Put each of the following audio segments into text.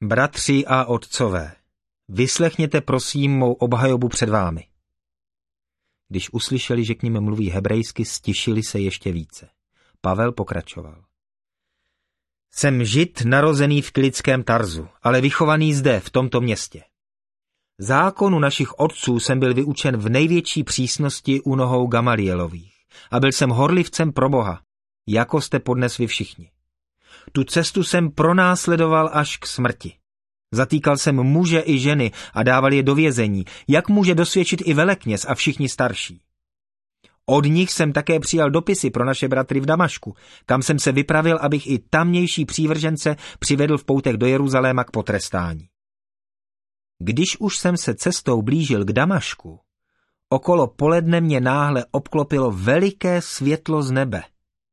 Bratři a otcové, vyslechněte prosím mou obhajobu před vámi. Když uslyšeli, že k nim mluví hebrejsky, stišili se ještě více. Pavel pokračoval. Jsem Žid narozený v Kilickém Tarzu, ale vychovaný zde, v tomto městě. Zákonu našich otců jsem byl vyučen v největší přísnosti u nohou Gamalielových a byl jsem horlivcem pro Boha, jako jste podnes vy všichni. Tu cestu jsem pronásledoval až k smrti. Zatýkal jsem muže i ženy a dával je do vězení, jak může dosvědčit i velekněz a všichni starší. Od nich jsem také přijal dopisy pro naše bratry v Damašku, kam jsem se vypravil, abych i tamnější přívržence přivedl v poutech do Jeruzaléma k potrestání. Když už jsem se cestou blížil k Damašku, okolo poledne mě náhle obklopilo veliké světlo z nebe.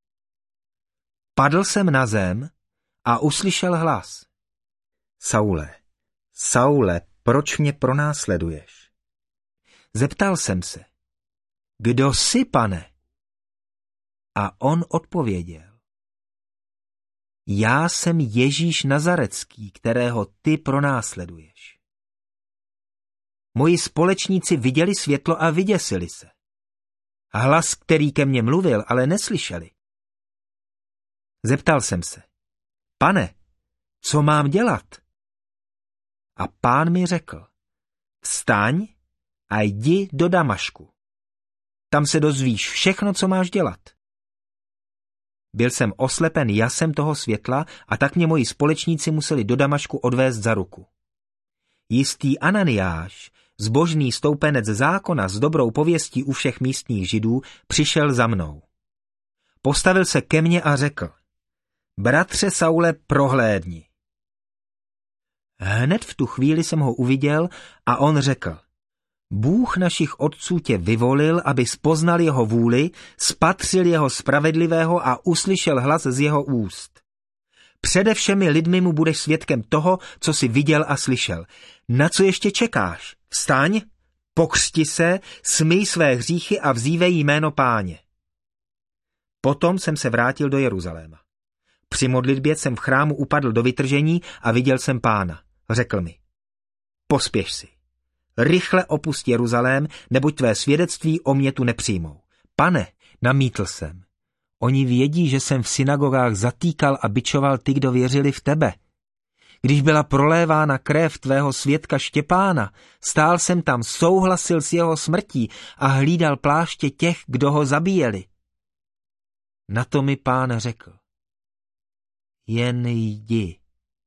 Padl jsem na zem a uslyšel hlas. Saule, Saule, proč mě pronásleduješ? Zeptal jsem se, kdo jsi, pane? A on odpověděl, já jsem Ježíš Nazarecký, kterého ty pronásleduješ. Moji společníci viděli světlo a vyděsili se. Hlas, který ke mně mluvil, ale neslyšeli. Zeptal jsem se, pane, co mám dělat? A pán mi řekl, vstaň a jdi do Damašku. Tam se dozvíš všechno, co máš dělat. Byl jsem oslepen jasem toho světla a tak mě moji společníci museli do Damašku odvést za ruku. Jistý Ananiáš, zbožný stoupenec zákona s dobrou pověstí u všech místních Židů, přišel za mnou. Postavil se ke mně a řekl, bratře Saule, prohlédni. Hned v tu chvíli jsem ho uviděl a on řekl, Bůh našich otců tě vyvolil, aby poznal jeho vůli, spatřil jeho spravedlivého a uslyšel hlas z jeho úst. Přede všemi lidmi mu budeš svědkem toho, co jsi viděl a slyšel. Na co ještě čekáš? Vstaň, pokřti se, smyj své hříchy a vzívej jméno Páně. Potom jsem se vrátil do Jeruzaléma. Při modlitbě jsem v chrámu upadl do vytržení a viděl jsem Pána. Řekl mi, pospěš si. Rychle opust Jeruzalém, neboť tvé svědectví o mě tu nepřijmou. Pane, namítl jsem. Oni vědí, že jsem v synagogách zatýkal a bičoval ty, kdo věřili v tebe. Když byla prolévána krev tvého svědka Štěpána, stál jsem tam, souhlasil s jeho smrtí a hlídal pláště těch, kdo ho zabíjeli. Na to mi Pán řekl, jen jdi.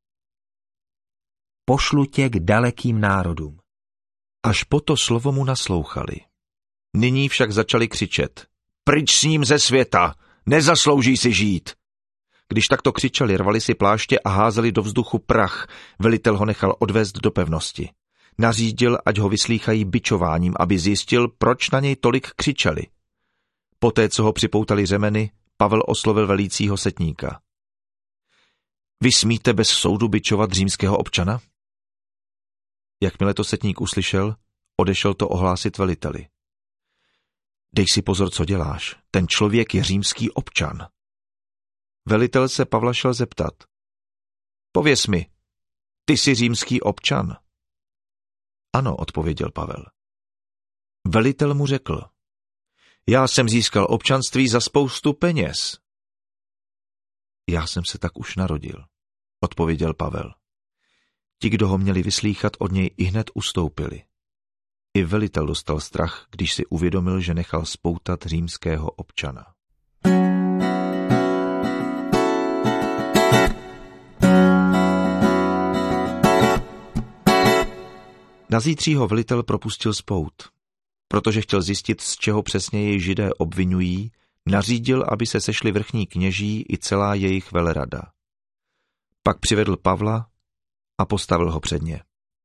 Pošlu tě k dalekým národům. Až po to slovo mu naslouchali. Nyní však začali křičet, pryč s ním ze světa, nezaslouží si žít. Když takto křičeli, rvali si pláště a házeli do vzduchu prach, velitel ho nechal odvést do pevnosti. Nařídil, ať ho vyslýchají bičováním, aby zjistil, proč na něj tolik křičeli. Poté, co ho připoutali řemeny, Pavel oslovil velícího setníka. Vy smíte bez soudu bičovat římského občana? Jakmile to setník uslyšel, odešel to ohlásit veliteli. Dej si pozor, co děláš. Ten člověk je římský občan. Velitel se Pavla šel zeptat. Pověz mi, ty jsi římský občan? Ano, odpověděl Pavel. Velitel mu řekl. Já jsem získal občanství za spoustu peněz. Já jsem se tak už narodil, odpověděl Pavel. Ti, kdo ho měli vyslýchat, od něj ihned ustoupili. I velitel dostal strach, když si uvědomil, že nechal spoutat římského občana. Nazítří ho velitel propustil spout. Protože chtěl zjistit, z čeho přesně jej Židé obvinují, nařídil, aby se sešli vrchní kněží i celá jejich velerada. Pak přivedl Pavla a postavil ho před ně.